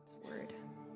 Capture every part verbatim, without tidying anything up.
God's word.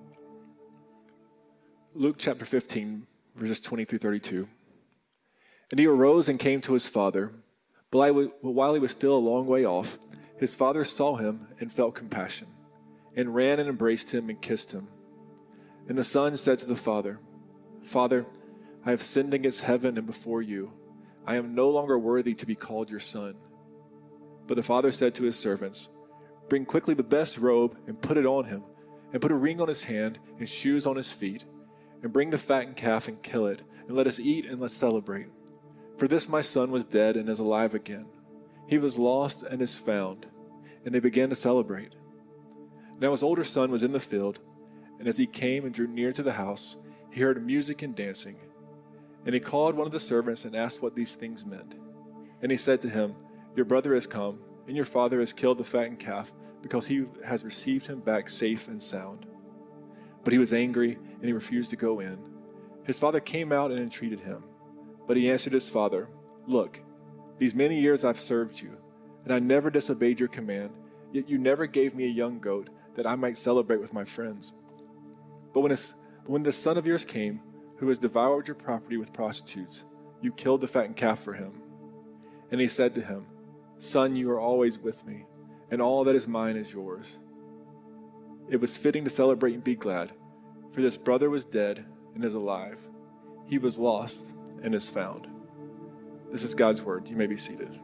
Luke chapter fifteen, verses twenty through thirty-two. And he arose and came to his father. But while he was still a long way off, his father saw him and felt compassion, and ran and embraced him and kissed him. And the son said to the father, Father, I have sinned against heaven and before you. I am no longer worthy to be called your son. But the father said to his servants, Bring quickly the best robe and put it on him, and put a ring on his hand and shoes on his feet, and bring the fattened calf and kill it, and let us eat and let's celebrate. For this my son was dead and is alive again. He was lost and is found. And they began to celebrate. Now his older son was in the field, and as he came and drew near to the house, he heard music and dancing. And he called one of the servants and asked what these things meant. And he said to him, Your brother has come, and your father has killed the fattened calf, because he has received him back safe and sound. But he was angry, and he refused to go in. His father came out and entreated him. But he answered his father, Look, these many years I've served you, and I never disobeyed your command, yet you never gave me a young goat that I might celebrate with my friends. But when, his, when this son of yours came, who has devoured your property with prostitutes, you killed the fattened calf for him. And he said to him, Son, you are always with me, and all that is mine is yours. It was fitting to celebrate and be glad, for this brother was dead and is alive. He was lost and is found. This is God's word. You may be seated.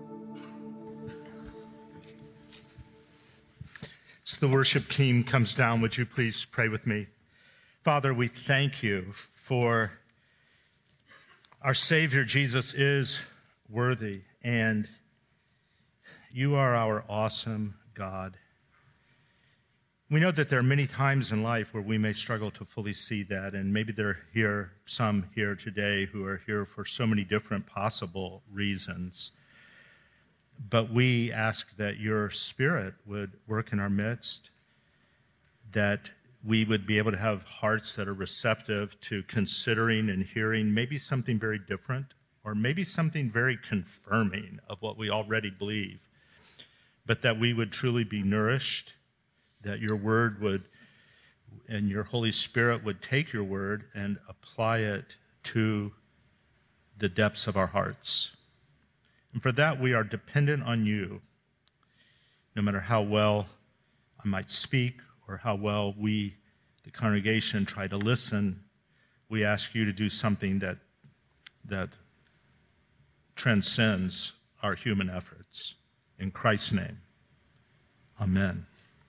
So the worship team comes down. Would you please pray with me? Father, we thank you for our Savior. Jesus is worthy, and you are our awesome God. We know that there are many times in life where we may struggle to fully see that, and maybe there are here, some here today who are here for so many different possible reasons. But we ask that your Spirit would work in our midst, that we would be able to have hearts that are receptive to considering and hearing maybe something very different, or maybe something very confirming of what we already believe, but that we would truly be nourished, that your word would, and your Holy Spirit would take your word and apply it to the depths of our hearts. And for that, we are dependent on you. No matter how well I might speak or how well we, the congregation, try to listen, we ask you to do something that, that transcends our human efforts. In Christ's name, amen.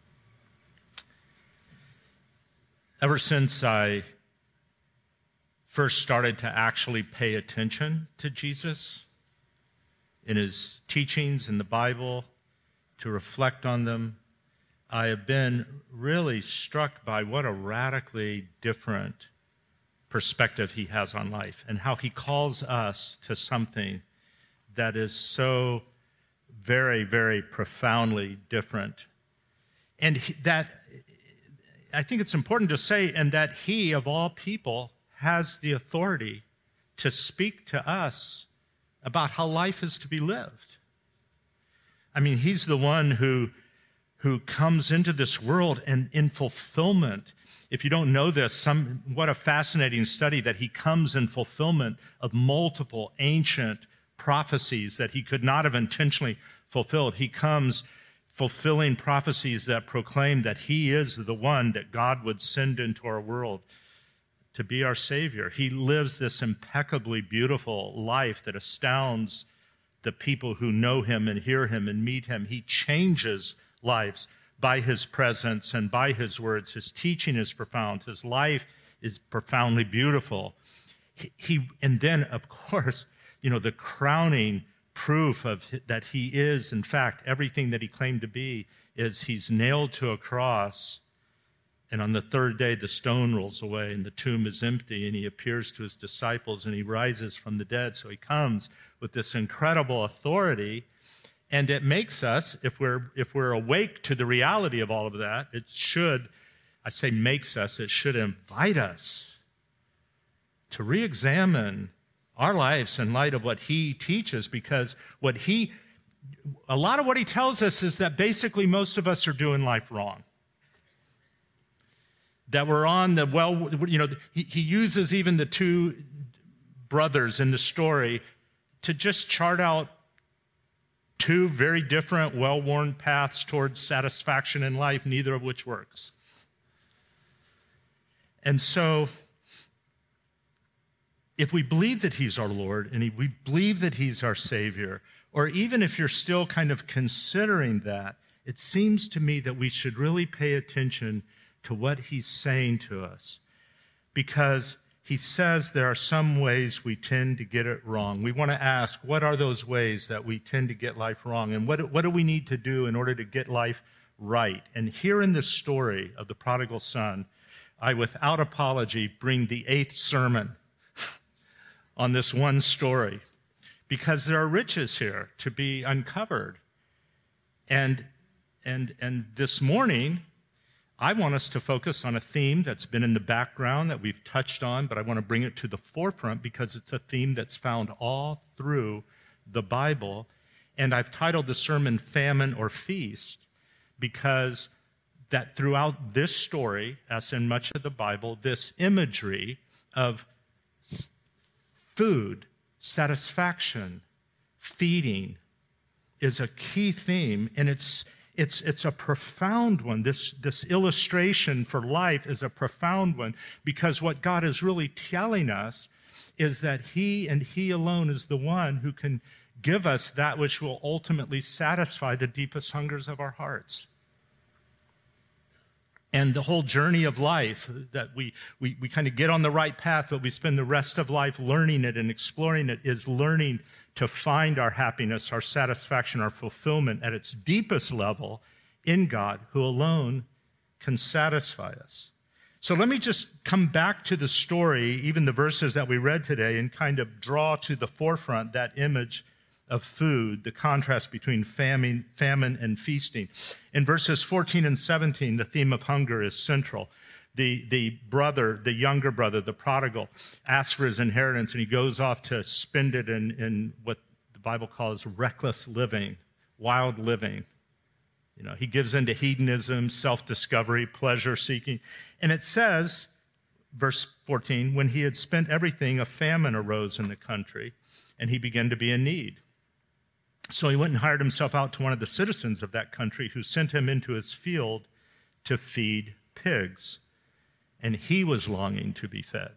Ever since I first started to actually pay attention to Jesus in his teachings in the Bible, to reflect on them, I have been really struck by what a radically different perspective he has on life, and how he calls us to something that is so very, very profoundly different. And he, that, I think it's important to say, and that he, of all people, has the authority to speak to us about how life is to be lived. I mean, he's the one who, who comes into this world and in fulfillment. If you don't know this, some, what a fascinating study that he comes in fulfillment of multiple ancient prophecies that he could not have intentionally fulfilled. He comes fulfilling prophecies that proclaim that he is the one that God would send into our world to be our Savior. He lives this impeccably beautiful life that astounds the people who know him and hear him and meet him. He changes lives by his presence and by his words. His teaching is profound. His life is profoundly beautiful. He, he and then, of course, you know, the crowning proof of that he is, in fact, everything that he claimed to be, is he's nailed to a cross, and on the third day the stone rolls away and the tomb is empty, and he appears to his disciples and he rises from the dead. So he comes with this incredible authority, and it makes us, if we're if we're awake to the reality of all of that, it should, I say makes us, it should invite us to re-examine our lives in light of what he teaches, because what he, a lot of what he tells us is that basically most of us are doing life wrong. that were on the, well, you know, he, he uses even the two brothers in the story to just chart out two very different, well-worn paths towards satisfaction in life, neither of which works. And so, if we believe that he's our Lord, and we believe that he's our Savior, or even if you're still kind of considering that, it seems to me that we should really pay attention to what he's saying to us, because he says there are some ways we tend to get it wrong. We want to ask, what are those ways that we tend to get life wrong? And what, what do we need to do in order to get life right? And here in this story of the prodigal son, I, without apology, bring the eighth sermon on this one story, because there are riches here to be uncovered. And, and, and this morning, I want us to focus on a theme that's been in the background that we've touched on, but I want to bring it to the forefront because it's a theme that's found all through the Bible. And I've titled the sermon Famine or Feast, because that throughout this story, as in much of the Bible, this imagery of food, satisfaction, feeding is a key theme, and it's It's, it's a profound one. This, this illustration for life is a profound one, because what God is really telling us is that he and he alone is the one who can give us that which will ultimately satisfy the deepest hungers of our hearts. And the whole journey of life, that we, we, we kind of get on the right path, but we spend the rest of life learning it and exploring it, is learning to find our happiness, our satisfaction, our fulfillment at its deepest level in God, who alone can satisfy us. So let me just come back to the story, even the verses that we read today, and kind of draw to the forefront that image of food, the contrast between famine, famine and feasting. In verses fourteen and seventeen, the theme of hunger is central. The, the brother, the younger brother, the prodigal, asks for his inheritance, and he goes off to spend it in, in what the Bible calls reckless living, wild living. You know, he gives into hedonism, self-discovery, pleasure-seeking. And it says, verse fourteen, when he had spent everything, a famine arose in the country, and he began to be in need. So he went and hired himself out to one of the citizens of that country, who sent him into his field to feed pigs. And he was longing to be fed.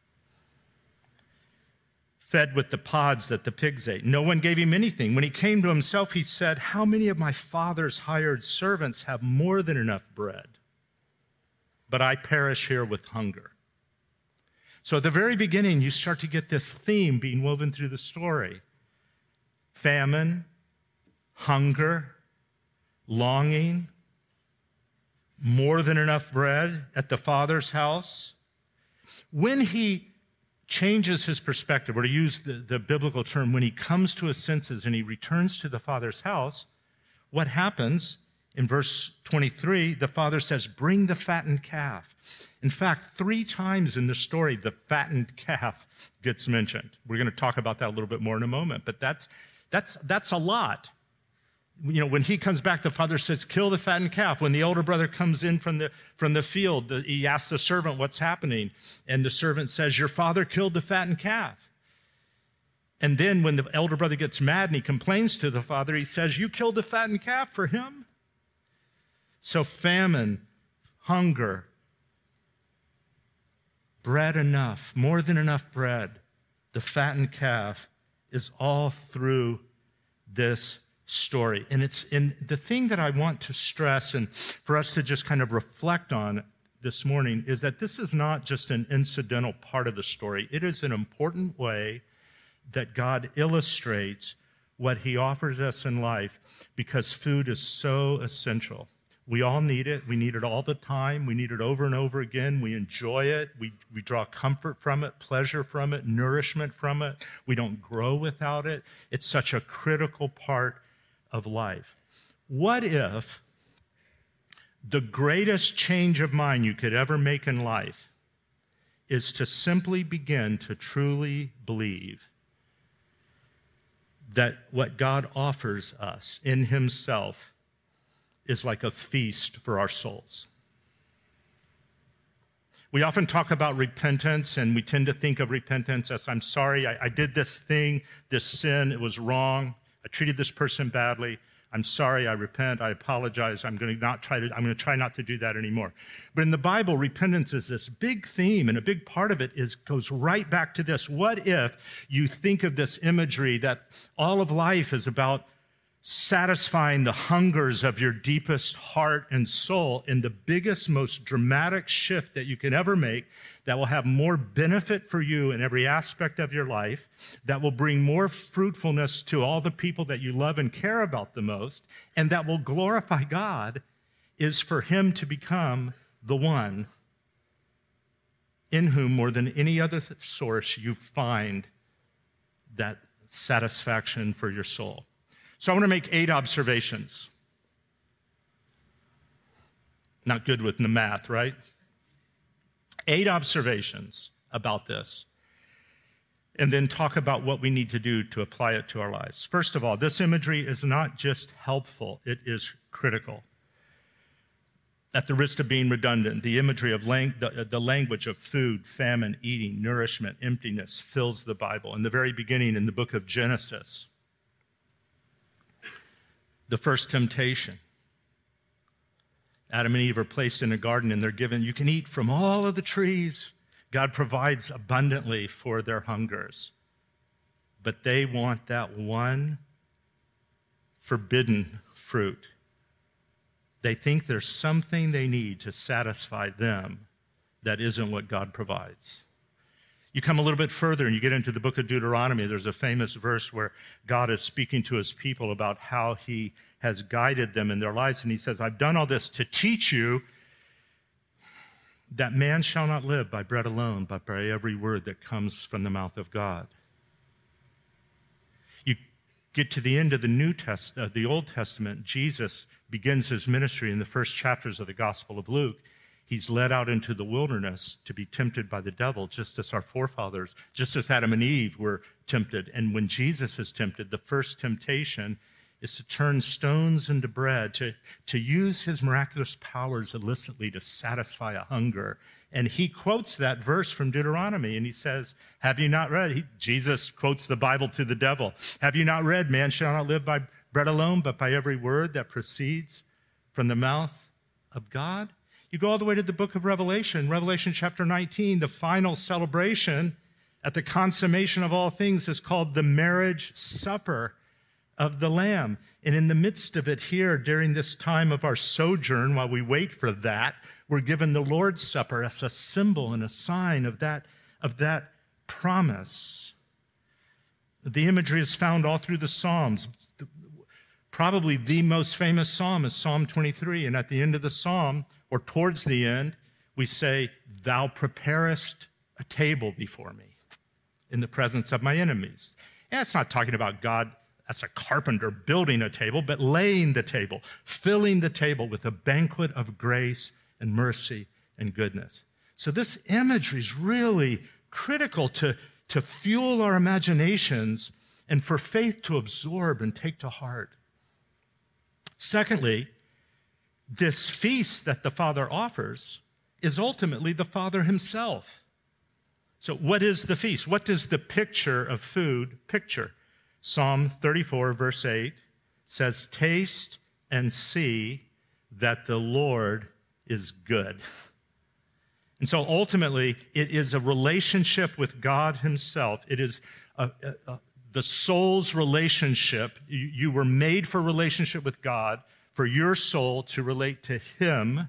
Fed with the pods that the pigs ate. No one gave him anything. When he came to himself, he said, how many of my father's hired servants have more than enough bread? But I perish here with hunger. So at the very beginning, you start to get this theme being woven through the story. Famine, hunger, longing, more than enough bread at the Father's house. When he changes his perspective, or to use the, the biblical term, when he comes to his senses and he returns to the Father's house, what happens? In verse twenty-three, the Father says, bring the fattened calf. In fact, three times in the story, the fattened calf gets mentioned. We're going to talk about that a little bit more in a moment, but that's, that's, that's a lot. You know, when he comes back, the father says, kill the fattened calf. When the older brother comes in from the, from the field, the, he asks the servant what's happening. And the servant says, your father killed the fattened calf. And then when the elder brother gets mad and he complains to the father, he says, you killed the fattened calf for him? So famine, hunger, bread enough, more than enough bread, the fattened calf is all through this story. And it's and the thing that I want to stress and for us to just kind of reflect on this morning is that this is not just an incidental part of the story. It is an important way that God illustrates what he offers us in life, because food is so essential. We all need it. We need it all the time. We need it over and over again. We enjoy it. We, we draw comfort from it, pleasure from it, nourishment from it. We don't grow without it. It's such a critical part of life. What if the greatest change of mind you could ever make in life is to simply begin to truly believe that what God offers us in himself is like a feast for our souls? We often talk about repentance, and we tend to think of repentance as, I'm sorry, I, I did this thing, this sin, it was wrong. I treated this person badly. I'm sorry, I repent, I apologize. I'm going to not try to, I'm going to try not to do that anymore. But in the Bible, repentance is this big theme, and a big part of it is goes right back to this. What if you think of this imagery that all of life is about satisfying the hungers of your deepest heart and soul in the biggest, most dramatic shift that you can ever make, that will have more benefit for you in every aspect of your life, that will bring more fruitfulness to all the people that you love and care about the most, and that will glorify God, is for him to become the one in whom, more than any other source, you find that satisfaction for your soul. So I want to make eight observations. Not good with the math, right? Eight observations about this, and then talk about what we need to do to apply it to our lives. First of all, this imagery is not just helpful, it is critical. At the risk of being redundant, the imagery of lang- the, the language of food, famine, eating, nourishment, emptiness fills the Bible. In the very beginning, in the book of Genesis, the first temptation, Adam and Eve are placed in a garden, and they're given, you can eat from all of the trees. God provides abundantly for their hungers. But they want that one forbidden fruit. They think there's something they need to satisfy them that isn't what God provides. You come a little bit further and you get into the book of Deuteronomy. There's a famous verse where God is speaking to his people about how he has guided them in their lives. And he says, I've done all this to teach you that man shall not live by bread alone, but by every word that comes from the mouth of God. You get to the end of the New Testament, uh, the Old Testament, Jesus begins his ministry in the first chapters of the Gospel of Luke. He's led out into the wilderness to be tempted by the devil, just as our forefathers, just as Adam and Eve were tempted. And when Jesus is tempted, the first temptation is to turn stones into bread, to, to use his miraculous powers illicitly to satisfy a hunger. And he quotes that verse from Deuteronomy, and he says, have you not read? He, Jesus quotes the Bible to the devil. Have you not read, man shall not live by bread alone, but by every word that proceeds from the mouth of God? You go all the way to the book of Revelation, Revelation chapter nineteen, the final celebration at the consummation of all things is called the marriage supper of the Lamb. And in the midst of it here, during this time of our sojourn, while we wait for that, we're given the Lord's Supper as a symbol and a sign of that, of that promise. The imagery is found all through the Psalms. Probably the most famous psalm is Psalm twenty-three. And at the end of the psalm, or towards the end, we say, thou preparest a table before me in the presence of my enemies. And it's not talking about God as a carpenter building a table, but laying the table, filling the table with a banquet of grace and mercy and goodness. So this imagery is really critical to, to fuel our imaginations and for faith to absorb and take to heart. Secondly, this feast that the Father offers is ultimately the Father himself. So what is the feast? What does the picture of food picture? Psalm thirty-four, verse eight says, taste and see that the Lord is good. And so ultimately, it is a relationship with God himself. It is a, a, a, the soul's relationship. You, you were made for relationship with God, for your soul to relate to him.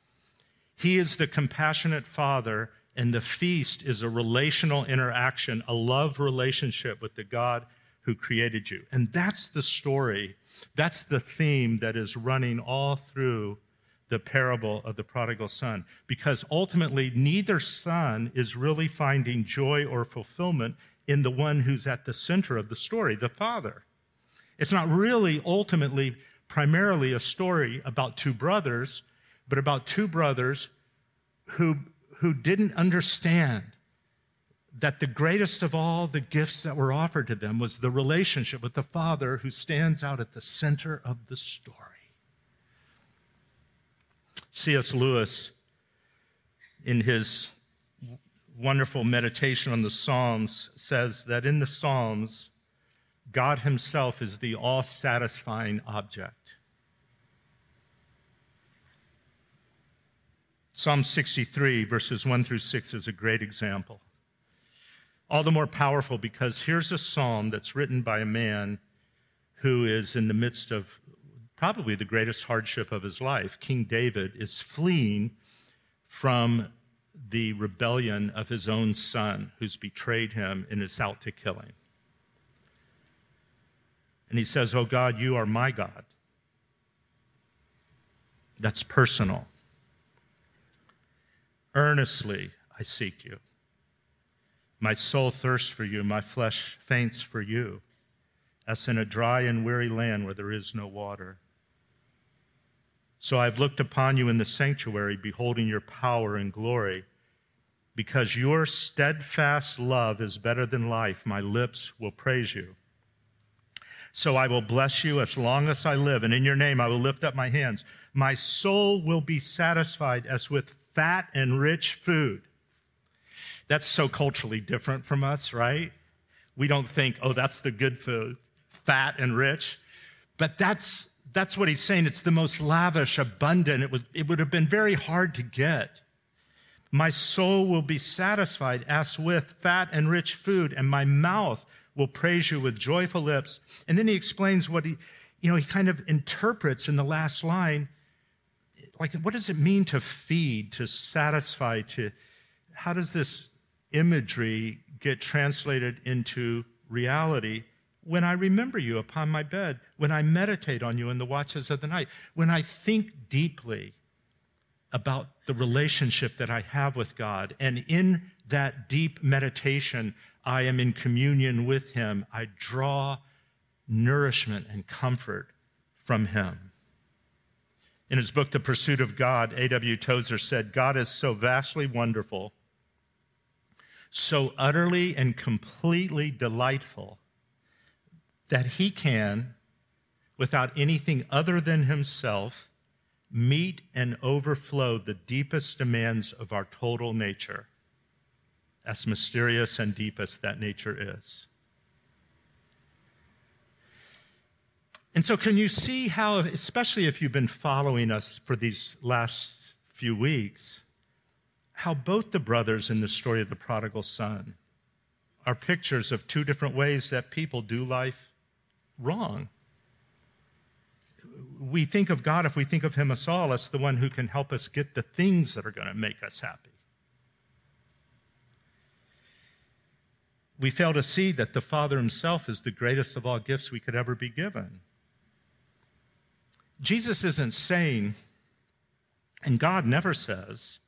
He is the compassionate Father, and the feast is a relational interaction, a love relationship with the God who created you. And that's the story. That's the theme that is running all through the parable of the prodigal son. Because ultimately, neither son is really finding joy or fulfillment in the one who's at the center of the story, the Father. It's not really ultimately primarily a story about two brothers, but about two brothers who, who didn't understand that the greatest of all the gifts that were offered to them was the relationship with the Father who stands out at the center of the story. C S Lewis in his wonderful meditation on the Psalms, says that in the Psalms, God himself is the all-satisfying object. Psalm sixty-three, verses one through six is a great example. All the more powerful because here's a psalm that's written by a man who is in the midst of probably the greatest hardship of his life. King David is fleeing from the rebellion of his own son who's betrayed him and is out to kill him. And he says, "Oh God, you are my God." That's personal. "Earnestly I seek you. My soul thirsts for you, my flesh faints for you, as in a dry and weary land where there is no water. So I've looked upon you in the sanctuary, beholding your power and glory. Because your steadfast love is better than life, my lips will praise you. So I will bless you as long as I live, and in your name I will lift up my hands. My soul will be satisfied as with fat and rich food." That's so culturally different from us, right? We don't think, oh, that's the good food, fat and rich. But that's that's what he's saying. It's the most lavish, abundant. It, was, it would have been very hard to get. My soul will be satisfied as with fat and rich food, and my mouth will praise you with joyful lips. And then he explains what he, you know, he kind of interprets in the last line, like, what does it mean to feed, to satisfy, to, how does this imagery get translated into reality? When I remember you upon my bed, when I meditate on you in the watches of the night, when I think deeply about the relationship that I have with God, and in that deep meditation, I am in communion with him, I draw nourishment and comfort from him. In his book, The Pursuit of God, A W Tozer said, "God is so vastly wonderful, so utterly and completely delightful, that he can, without anything other than himself, meet and overflow the deepest demands of our total nature, as mysterious and deep as that nature is." And so can you see how, especially if you've been following us for these last few weeks, how both the brothers in the story of the prodigal son are pictures of two different ways that people do life wrong. We think of God, if we think of him as all, as the one who can help us get the things that are going to make us happy. We fail to see that the Father himself is the greatest of all gifts we could ever be given. Jesus isn't saying, and God never says,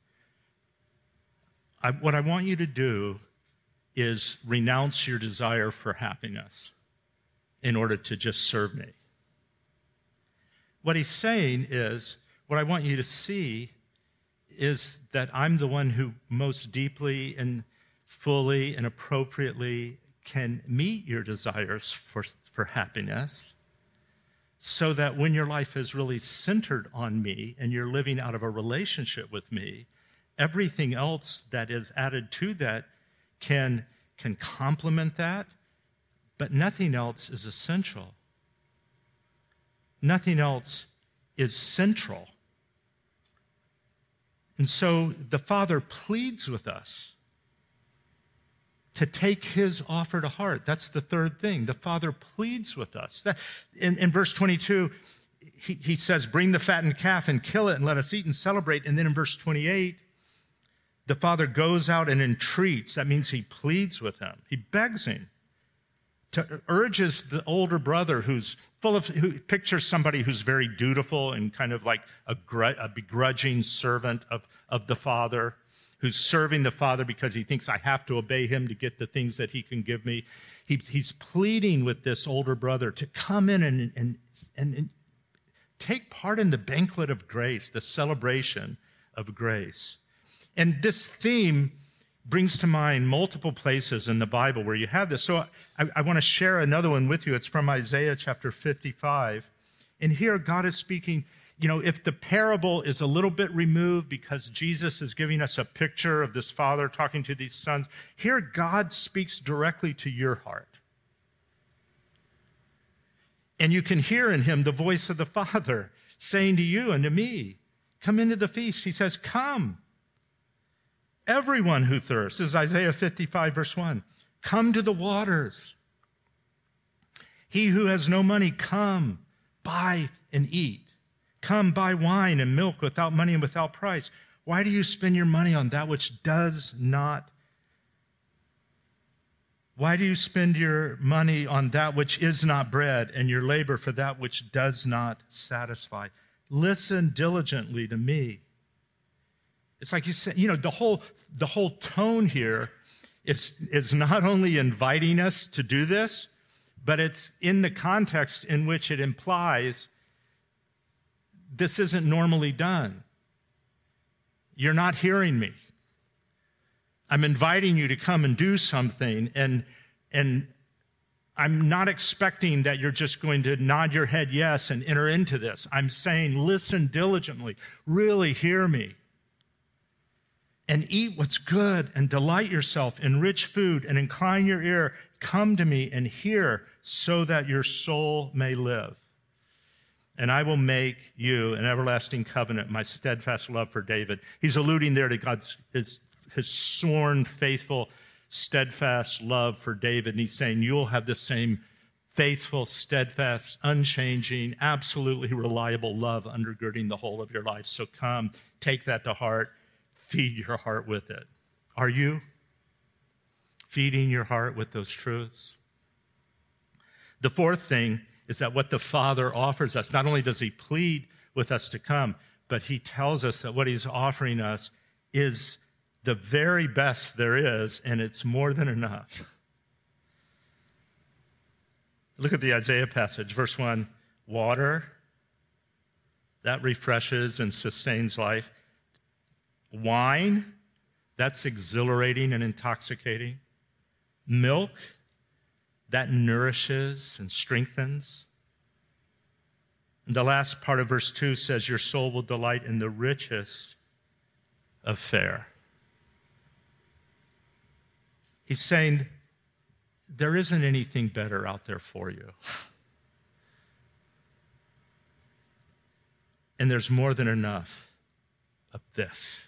I, what I want you to do is renounce your desire for happiness in order to just serve me. What he's saying is, what I want you to see is that I'm the one who most deeply and fully and appropriately can meet your desires for, for happiness, so that when your life is really centered on me and you're living out of a relationship with me, everything else that is added to that can, can complement that, but nothing else is essential. Nothing else is central. And so the Father pleads with us to take his offer to heart. That's the third thing. The Father pleads with us. That, in, in verse twenty-two, he, he says, "Bring the fattened calf and kill it and let us eat and celebrate." And then in verse twenty-eight, the Father goes out and entreats. That means he pleads with him. He begs him, to urges the older brother who's full of, who pictures somebody who's very dutiful and kind of like a, gr- a begrudging servant of, of the Father, who's serving the Father because he thinks I have to obey him to get the things that he can give me. He, he's pleading with this older brother to come in and, and, and, and take part in the banquet of grace, the celebration of grace. And this theme brings to mind multiple places in the Bible where you have this. So I, I want to share another one with you. It's from Isaiah chapter fifty-five. And here God is speaking, you know, if the parable is a little bit removed because Jesus is giving us a picture of this father talking to these sons, here God speaks directly to your heart. And you can hear in him the voice of the Father saying to you and to me, come into the feast. He says, come. Everyone who thirsts, this is Isaiah fifty-five, verse one. Come to the waters. He who has no money, come, buy and eat. Come, buy wine and milk without money and without price. Why do you spend your money on that which does not? Why do you spend your money on that which is not bread and your labor for that which does not satisfy? Listen diligently to me. It's like you said, you know, the whole, the whole tone here is, is not only inviting us to do this, but it's in the context in which it implies this isn't normally done. You're not hearing me. I'm inviting you to come and do something, and, and I'm not expecting that you're just going to nod your head yes and enter into this. I'm saying, listen diligently, really hear me, and eat what's good, and delight yourself in rich food, and incline your ear. Come to me and hear, so that your soul may live. And I will make you an everlasting covenant, my steadfast love for David. He's alluding there to God's his, his sworn, faithful, steadfast love for David. And he's saying, you'll have the same faithful, steadfast, unchanging, absolutely reliable love undergirding the whole of your life. So come, take that to heart, feed your heart with it. Are you feeding your heart with those truths? The fourth thing is that what the Father offers us, not only does he plead with us to come, but he tells us that what he's offering us is the very best there is, and it's more than enough. Look at the Isaiah passage, verse one. Water, that refreshes and sustains life. Wine, that's exhilarating and intoxicating. Milk, that nourishes and strengthens. And the last part of verse two says, your soul will delight in the richest of fare. He's saying, there isn't anything better out there for you. And there's more than enough of this.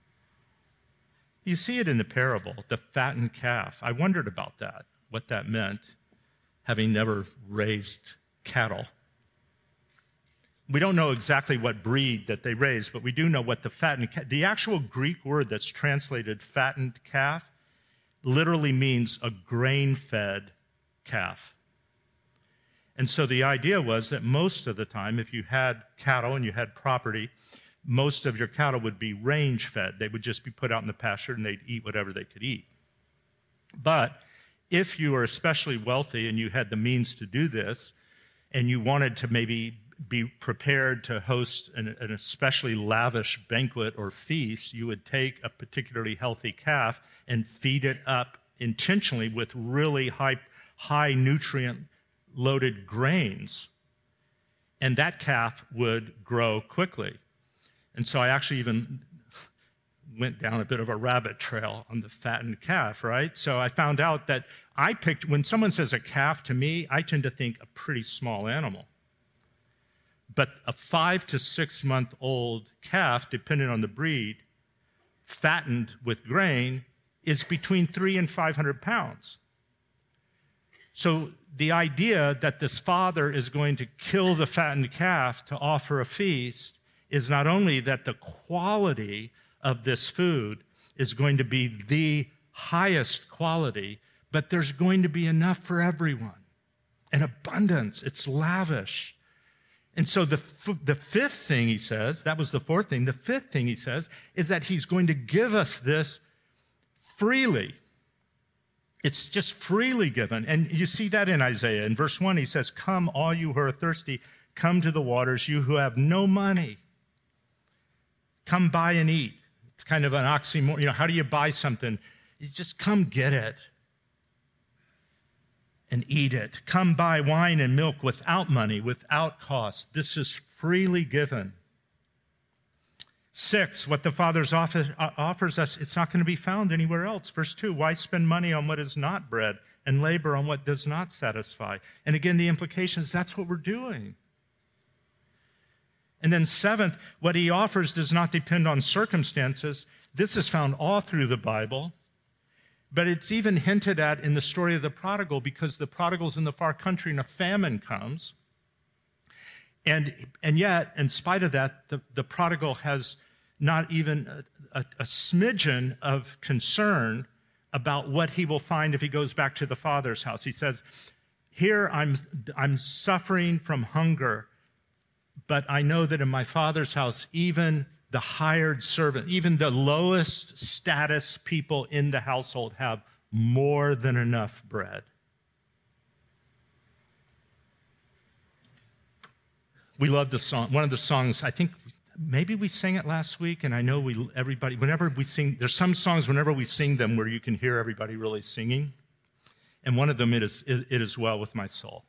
You see it in the parable, the fattened calf. I wondered about that, what that meant, having never raised cattle. We don't know exactly what breed that they raised, but we do know what the fattened calf, the actual Greek word that's translated fattened calf literally means a grain-fed calf. And so the idea was that most of the time, if you had cattle and you had property, most of your cattle would be range-fed. They would just be put out in the pasture and they'd eat whatever they could eat. But if you were especially wealthy and you had the means to do this, and you wanted to maybe be prepared to host an, an especially lavish banquet or feast, you would take a particularly healthy calf and feed it up intentionally with really high, high nutrient-loaded grains. And that calf would grow quickly. And so I actually even went down a bit of a rabbit trail on the fattened calf, right? So I found out that I picked, when someone says a calf to me, I tend to think a pretty small animal. But a five to six month old calf, depending on the breed, fattened with grain, is between three and five hundred pounds. So the idea that this father is going to kill the fattened calf to offer a feast is not only that the quality of this food is going to be the highest quality, but there's going to be enough for everyone. An abundance, it's lavish. And so the, f- the fifth thing he says, that was the fourth thing, the fifth thing he says is that he's going to give us this freely. It's just freely given. And you see that in Isaiah. In verse one, he says, come, all you who are thirsty, come to the waters, you who have no money. Come buy and eat. It's kind of an oxymoron. You know, how do you buy something? You just come get it. and eat it. Come buy wine and milk without money, without cost. This is freely given. Six, what the Father offer, uh, offers us, it's not going to be found anywhere else. Verse two, why spend money on what is not bread and labor on what does not satisfy? And again, the implication is that's what we're doing. And then seventh, what he offers does not depend on circumstances. This is found all through the Bible, but it's even hinted at in the story of the prodigal, because the prodigal's in the far country and a famine comes. And, and yet, in spite of that, the, the prodigal has not even a, a, a smidgen of concern about what he will find if he goes back to the Father's house. He says, here I'm, I'm suffering from hunger, but I know that in my Father's house, even the hired servant, even the lowest status people in the household have more than enough bread. We love the song. One of the songs, I think maybe we sang it last week, and I know we everybody, whenever we sing, there's some songs whenever we sing them where you can hear everybody really singing. And one of them, it is, it is Well With My Soul.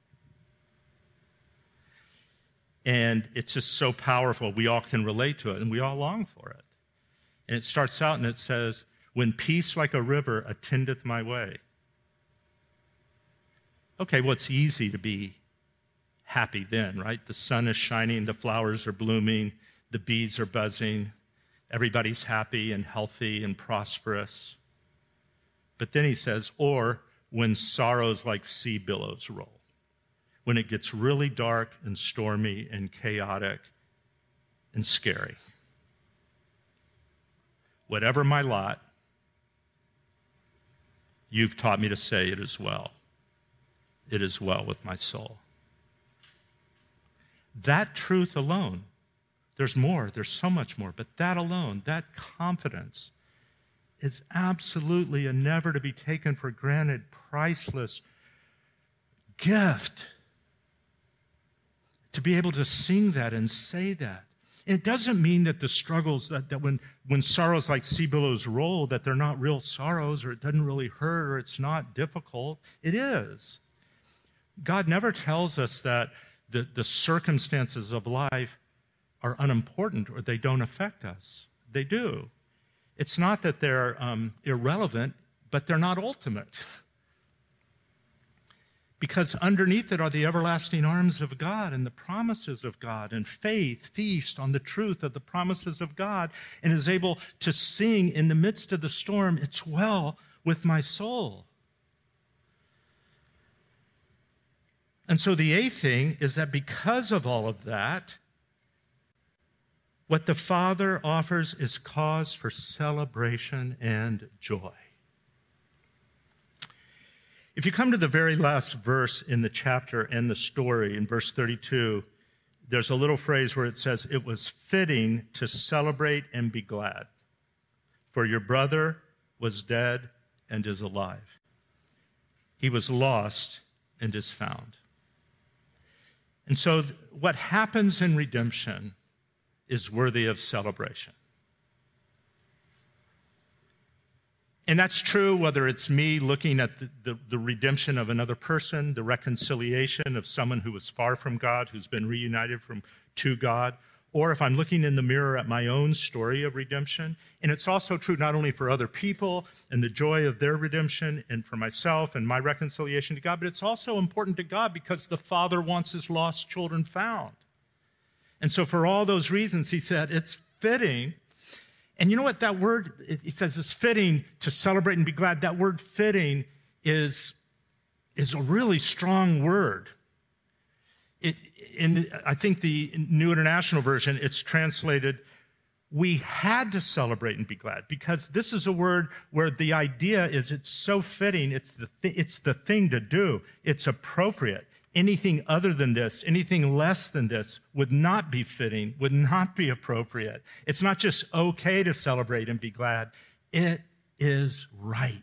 And it's just so powerful. We all can relate to it, and we all long for it. And it starts out and it says, when peace like a river attendeth my way. Okay, well, it's easy to be happy then, right? The sun is shining, the flowers are blooming, the bees are buzzing, everybody's happy and healthy and prosperous. But then he says, or when sorrows like sea billows roll, when it gets really dark and stormy and chaotic and scary. Whatever my lot, you've taught me to say it is well. It is well with my soul. That truth alone, there's more, there's so much more, but that alone, that confidence is absolutely a never to be taken for granted, priceless gift. To be able to sing that and say that. And it doesn't mean that the struggles, that, that when, when sorrows like sea billows roll, that they're not real sorrows, or it doesn't really hurt, or it's not difficult. It is. God never tells us that The, the circumstances of life are unimportant or they don't affect us. They do. It's not that they're um, irrelevant, but they're not ultimate. Because underneath it are the everlasting arms of God and the promises of God, and faith feast on the truth of the promises of God and is able to sing in the midst of the storm, it's well with my soul. And so the eighth thing is that because of all of that, what the Father offers is cause for celebration and joy. If you come to the very last verse in the chapter and the story, in verse thirty-two, there's a little phrase where it says, it was fitting to celebrate and be glad, for your brother was dead and is alive. He was lost and is found. And so what happens in redemption is worthy of celebration. And that's true whether it's me looking at the, the, the redemption of another person, the reconciliation of someone who was far from God, who's been reunited from, to God, or if I'm looking in the mirror at my own story of redemption. And it's also true not only for other people and the joy of their redemption and for myself and my reconciliation to God, but it's also important to God because the Father wants his lost children found. And so for all those reasons, he said, it's fitting. And you know what that word, he says it's fitting to celebrate and be glad. That word fitting is, is a really strong word. It, in, I think the New International Version, it's translated, we had to celebrate and be glad, because this is a word where the idea is it's so fitting, it's the, th- it's the thing to do, it's appropriate. Anything other than this, anything less than this would not be fitting, would not be appropriate. It's not just okay to celebrate and be glad, it is right.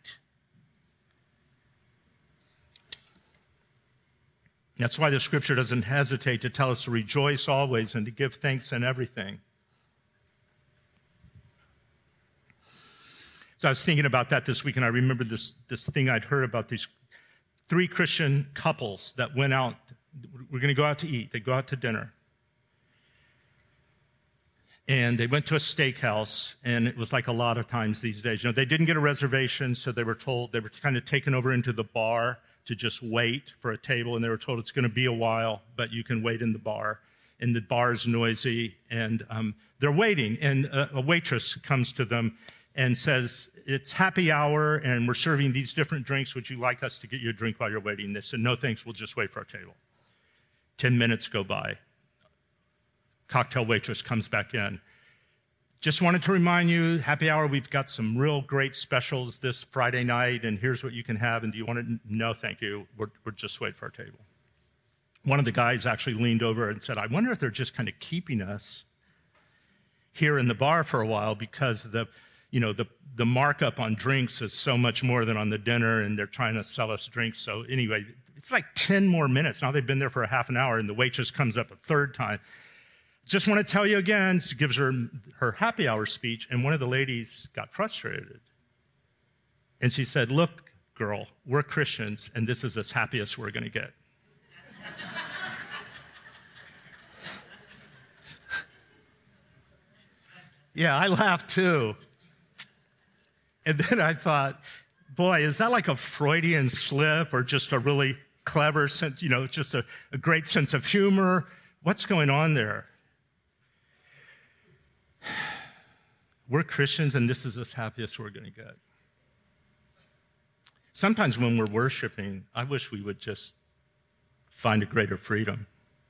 That's why the scripture doesn't hesitate to tell us to rejoice always and to give thanks in everything. So I was thinking about that this week, and I remembered this, this thing I'd heard about these three Christian couples that went out. We're going to go out to eat. They go out to dinner. And they went to a steakhouse, and it was like a lot of times these days. You know, they didn't get a reservation, so they were told, they were kind of taken over into the bar to just wait for a table, and they were told it's going to be a while, but you can wait in the bar. And the bar's noisy, and um, they're waiting, and a, a waitress comes to them and says, it's happy hour, and we're serving these different drinks. Would you like us to get you a drink while you're waiting? They said, no, thanks, we'll just wait for our table. Ten minutes go by. Cocktail waitress comes back in. Just wanted to remind you, happy hour, we've got some real great specials this Friday night, and here's what you can have, and do you want it? No, thank you, we're, we're just waiting for our table. One of the guys actually leaned over and said, I wonder if they're just kind of keeping us here in the bar for a while because the, you know, the, the markup on drinks is so much more than on the dinner, and they're trying to sell us drinks. So anyway, it's like ten more minutes. Now they've been there for a half an hour, and the waitress comes up a third time. Just want to tell you again, she gives her her happy hour speech, and one of the ladies got frustrated. And she said, look, girl, we're Christians, and this is as happy as we're going to get. Yeah, I laughed too. And then I thought, boy, is that like a Freudian slip or just a really clever sense, you know, just a, a great sense of humor? What's going on there? We're Christians, and this is as happy as we're going to get. Sometimes when we're worshiping, I wish we would just find a greater freedom.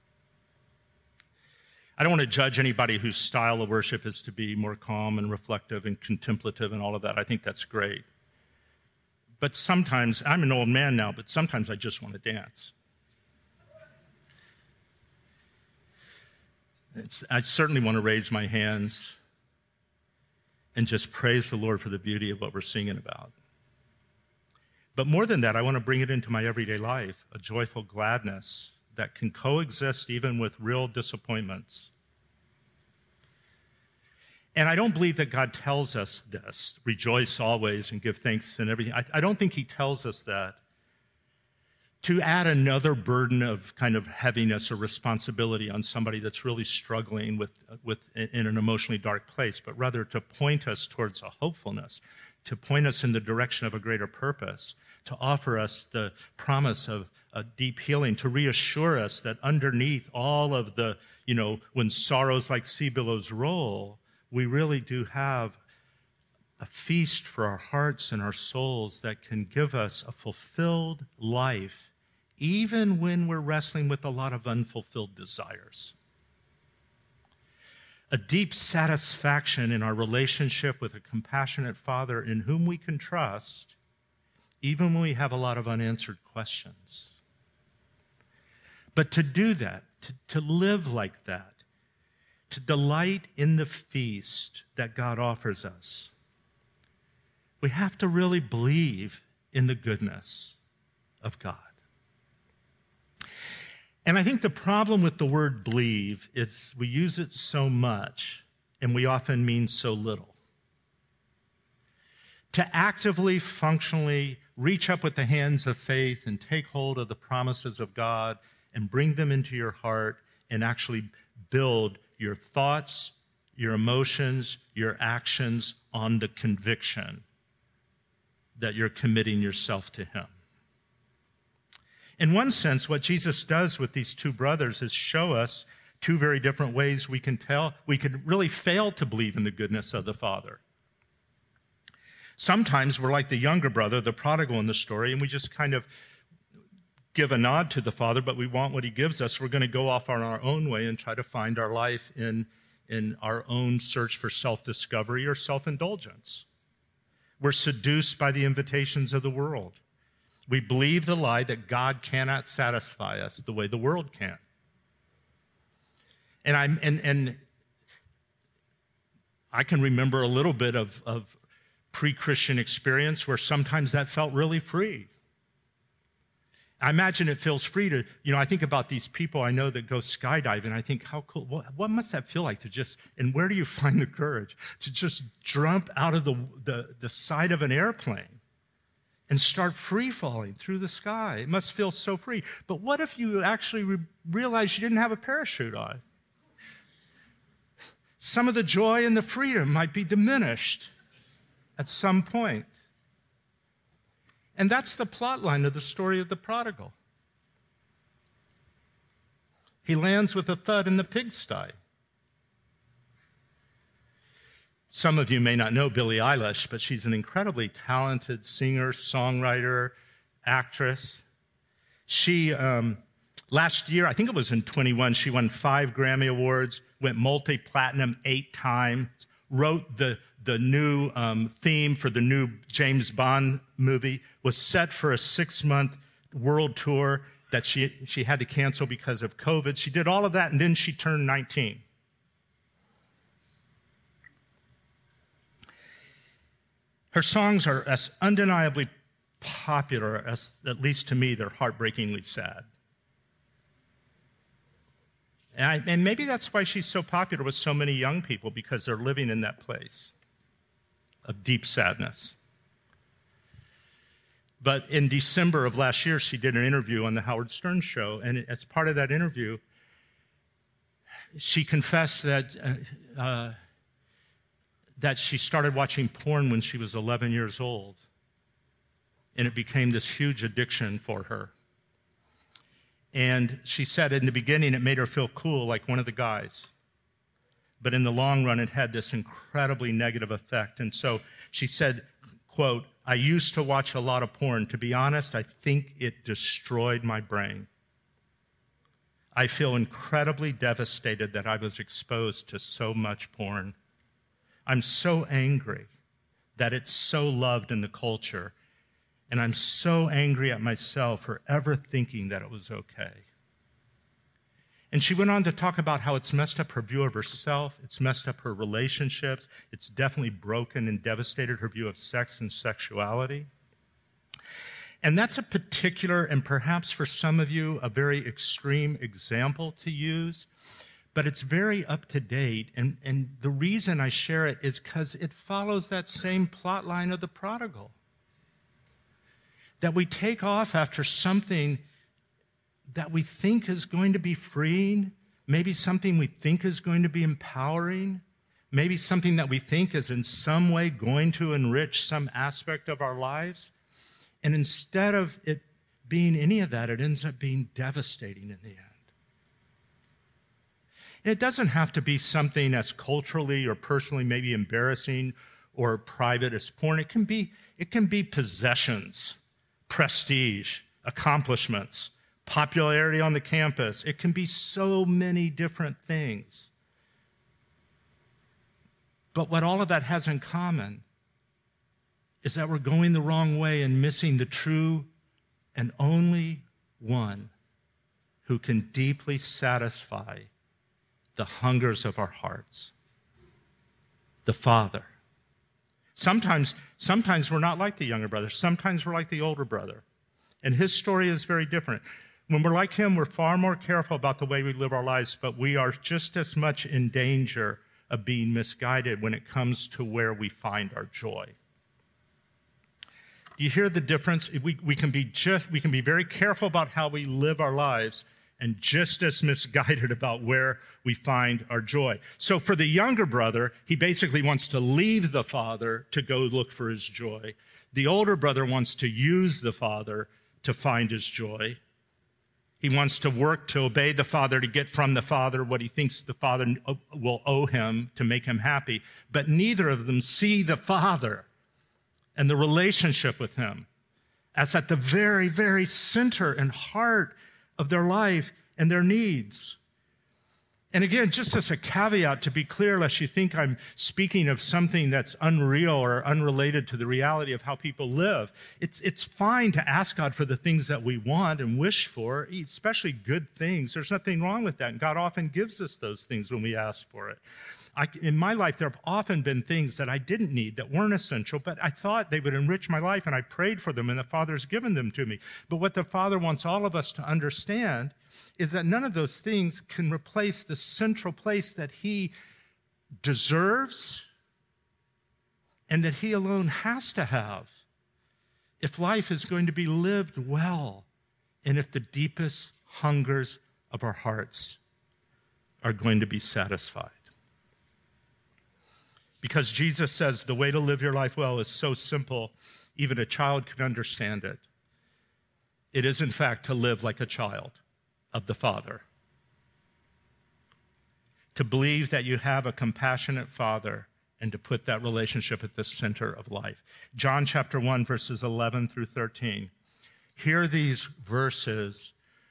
I don't want to judge anybody whose style of worship is to be more calm and reflective and contemplative and all of that. I think that's great. But sometimes, I'm an old man now, but sometimes I just want to dance. It's, I certainly want to raise my hands and just praise the Lord for the beauty of what we're singing about. But more than that, I want to bring it into my everyday life, a joyful gladness that can coexist even with real disappointments. And I don't believe that God tells us this, rejoice always and give thanks and everything. I, I don't think he tells us that to add another burden of kind of heaviness or responsibility on somebody that's really struggling with, with in an emotionally dark place, but rather to point us towards a hopefulness, to point us in the direction of a greater purpose, to offer us the promise of a deep healing, to reassure us that underneath all of the, you know, when sorrows like sea billows roll, we really do have a feast for our hearts and our souls that can give us a fulfilled life, even when we're wrestling with a lot of unfulfilled desires. A deep satisfaction in our relationship with a compassionate Father in whom we can trust, even when we have a lot of unanswered questions. But to do that, to, to live like that, to delight in the feast that God offers us, we have to really believe in the goodness of God. And I think the problem with the word believe is we use it so much and we often mean so little. To actively, functionally reach up with the hands of faith and take hold of the promises of God and bring them into your heart and actually build your thoughts, your emotions, your actions on the conviction that you're committing yourself to him. In one sense, what Jesus does with these two brothers is show us two very different ways we can tell, we could really fail to believe in the goodness of the Father. Sometimes we're like the younger brother, the prodigal in the story, and we just kind of give a nod to the Father, but we want what he gives us. We're going to go off on our own way and try to find our life in, in our own search for self-discovery or self-indulgence. We're seduced by the invitations of the world. We believe the lie that God cannot satisfy us the way the world can. And I'm and and I can remember a little bit of, of pre-Christian experience where sometimes that felt really free. I imagine it feels free to, you know, I think about these people I know that go skydiving. I think, how cool, what, what must that feel like to just, and where do you find the courage to just jump out of the, the, the side of an airplane and start free-falling through the sky. It must feel so free. But what if you actually re- realized you didn't have a parachute on? Some of the joy and the freedom might be diminished at some point. And that's the plot line of the story of the prodigal. He lands with a thud in the pigsty. Some of you may not know Billie Eilish, but she's an incredibly talented singer, songwriter, actress. She, um, last year, I think it was in twenty-one, she won five Grammy Awards, went multi-platinum eight times, wrote the, the new um, theme for the new James Bond movie, was set for a six-month world tour that she, she had to cancel because of COVID. She did all of that, and then she turned nineteen. Her songs are as undeniably popular as, at least to me, they're heartbreakingly sad. And, I, and maybe that's why she's so popular with so many young people, because they're living in that place of deep sadness. But in December of last year, she did an interview on the Howard Stern show, and as part of that interview, she confessed that uh, uh, that she started watching porn when she was eleven years old, and it became this huge addiction for her. And she said in the beginning it made her feel cool, like one of the guys. But in the long run, it had this incredibly negative effect. And so she said, quote, "I used to watch a lot of porn. To be honest, I think it destroyed my brain. I feel incredibly devastated that I was exposed to so much porn. I'm so angry that it's so loved in the culture, and I'm so angry at myself for ever thinking that it was okay." And she went on to talk about how it's messed up her view of herself, it's messed up her relationships, it's definitely broken and devastated her view of sex and sexuality. And that's a particular, and perhaps for some of you, a very extreme example to use. But it's very up to date, and, and the reason I share it is because it follows that same plot line of the prodigal. That we take off after something that we think is going to be freeing, maybe something we think is going to be empowering, maybe something that we think is in some way going to enrich some aspect of our lives, and instead of it being any of that, it ends up being devastating in the end. It doesn't have to be something as culturally or personally maybe embarrassing or private as porn. It can be, it can be possessions, prestige, accomplishments, popularity on the campus. It can be so many different things. But what all of that has in common is that we're going the wrong way and missing the true and only one who can deeply satisfy the hungers of our hearts, the Father. Sometimes, sometimes we're not like the younger brother. Sometimes we're like the older brother. And his story is very different. When we're like him, we're far more careful about the way we live our lives, but we are just as much in danger of being misguided when it comes to where we find our joy. Do you hear the difference? We, we can be just, we can be very careful about how we live our lives, and just as misguided about where we find our joy. So for the younger brother, he basically wants to leave the father to go look for his joy. The older brother wants to use the father to find his joy. He wants to work to obey the father to get from the father what he thinks the father will owe him to make him happy. But neither of them see the father and the relationship with him as at the very, very center and heart of their life and their needs. And again, just as a caveat to be clear, lest you think I'm speaking of something that's unreal or unrelated to the reality of how people live, it's, it's fine to ask God for the things that we want and wish for, especially good things. There's nothing wrong with that, and God often gives us those things when we ask for it. I, in my life, there have often been things that I didn't need, that weren't essential, but I thought they would enrich my life, and I prayed for them, and the Father's given them to me. But what the Father wants all of us to understand is that none of those things can replace the central place that He deserves and that He alone has to have if life is going to be lived well, and if the deepest hungers of our hearts are going to be satisfied. Because Jesus says the way to live your life well is so simple, even a child can understand it. It is, in fact, to live like a child of the Father. To believe that you have a compassionate Father and to put that relationship at the center of life. John chapter one, verses eleven through thirteen. Hear these verses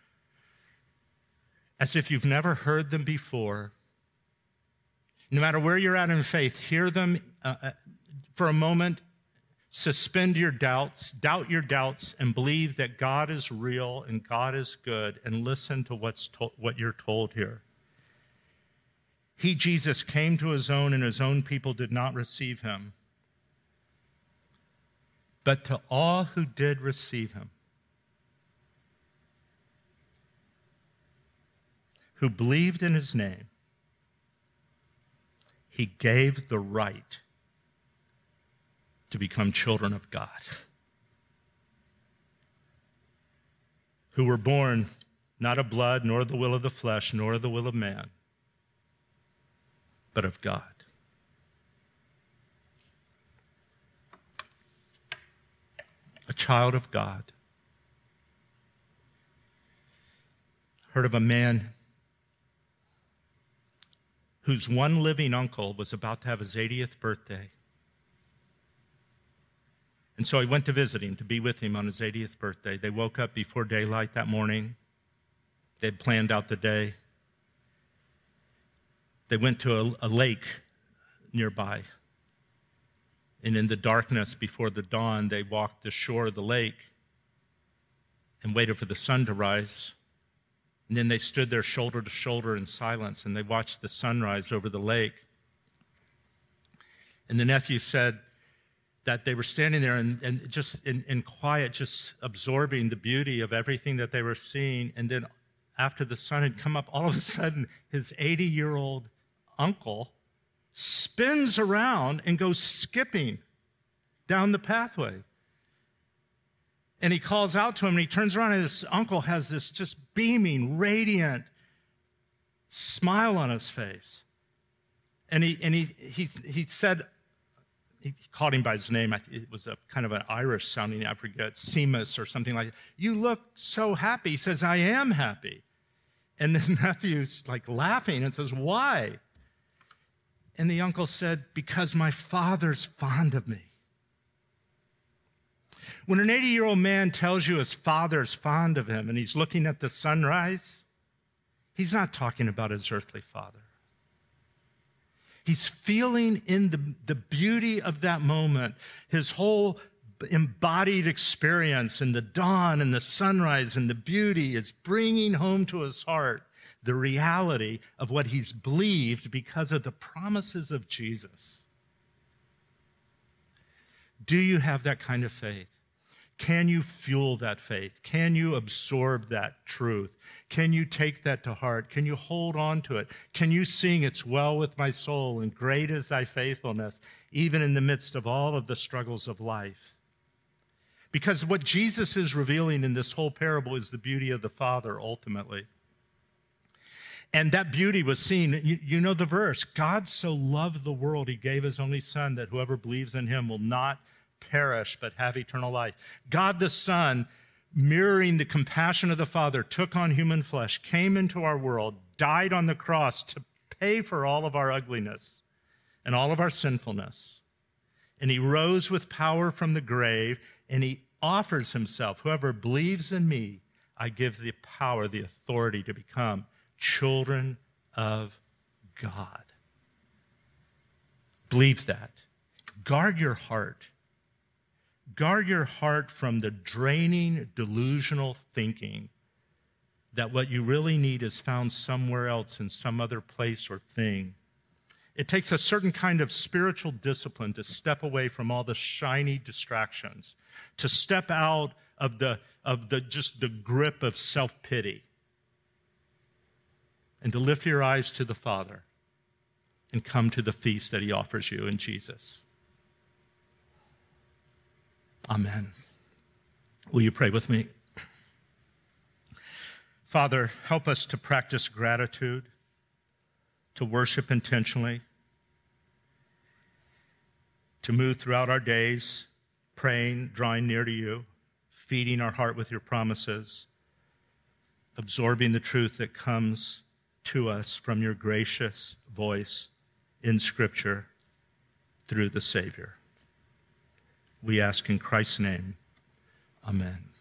as if you've never heard them before. No matter where you're at in faith, hear them uh, for a moment. Suspend your doubts, doubt your doubts, and believe that God is real and God is good, and listen to what's to- what you're told here. He, Jesus, came to his own, and his own people did not receive him. But to all who did receive him, who believed in his name, he gave the right to become children of God, who were born not of blood, nor the will of the flesh, nor the will of man, but of God. A child of God. Heard of a man whose one living uncle was about to have his eightieth birthday. And so he went to visit him, to be with him on his eightieth birthday. They woke up before daylight that morning. They had planned out the day. They went to a, a lake nearby. And in the darkness before the dawn, they walked the shore of the lake and waited for the sun to rise. And then they stood there shoulder to shoulder in silence, and they watched the sunrise over the lake. And the nephew said that they were standing there and, and just in, in quiet, just absorbing the beauty of everything that they were seeing. And then after the sun had come up, all of a sudden, his eighty-year-old uncle spins around and goes skipping down the pathway. And he calls out to him, and he turns around, and his uncle has this just beaming, radiant smile on his face. And he and he he he said, he called him by his name. It was a kind of an Irish sounding, I forget, Seamus or something like that. You look so happy. He says, I am happy. And the nephew's like laughing and says, why? And the uncle said, because my father's fond of me. When an eighty-year-old man tells you his father's fond of him and he's looking at the sunrise, he's not talking about his earthly father. He's feeling in the, the beauty of that moment, his whole embodied experience in the dawn and the sunrise and the beauty is bringing home to his heart the reality of what he's believed because of the promises of Jesus. Do you have that kind of faith? Can you fuel that faith? Can you absorb that truth? Can you take that to heart? Can you hold on to it? Can you sing, it's well with my soul, and great is thy faithfulness, even in the midst of all of the struggles of life? Because what Jesus is revealing in this whole parable is the beauty of the Father, ultimately. And that beauty was seen, you, you know the verse, God so loved the world, he gave his only Son, that whoever believes in him will not perish, but have eternal life. God the Son, mirroring the compassion of the Father, took on human flesh, came into our world, died on the cross to pay for all of our ugliness and all of our sinfulness. And he rose with power from the grave, and he offers himself. Whoever believes in me, I give the power, the authority to become children of God. Believe that. Guard your heart. Guard your heart from the draining, delusional thinking that what you really need is found somewhere else in some other place or thing. It takes a certain kind of spiritual discipline to step away from all the shiny distractions, to step out of the of the just the grip of self-pity, and to lift your eyes to the Father and come to the feast that he offers you in Jesus. Amen. Will you pray with me? Father, help us to practice gratitude, to worship intentionally, to move throughout our days, praying, drawing near to you, feeding our heart with your promises, absorbing the truth that comes to us from your gracious voice in Scripture through the Savior. We ask in Christ's name, amen.